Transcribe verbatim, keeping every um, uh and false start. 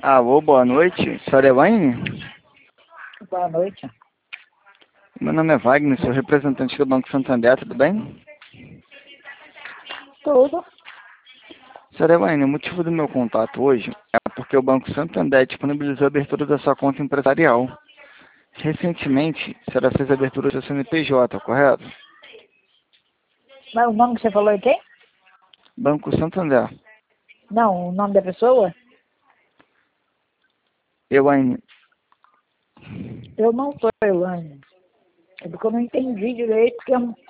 Alô, boa noite. Senhora Elaine? Boa noite. Meu nome é Wagner, sou representante do Banco Santander, tudo bem? Tudo. Senhora Elaine, o motivo do meu contato hoje é porque o Banco Santander disponibilizou a abertura da sua conta empresarial. Recentemente, a senhora fez a abertura do seu C N P J, correto? Mas o nome que você falou é quem? Banco Santander. Não, o nome da pessoa? Elaine, Eu não sou Elaine. É porque eu não entendi direito, porque eu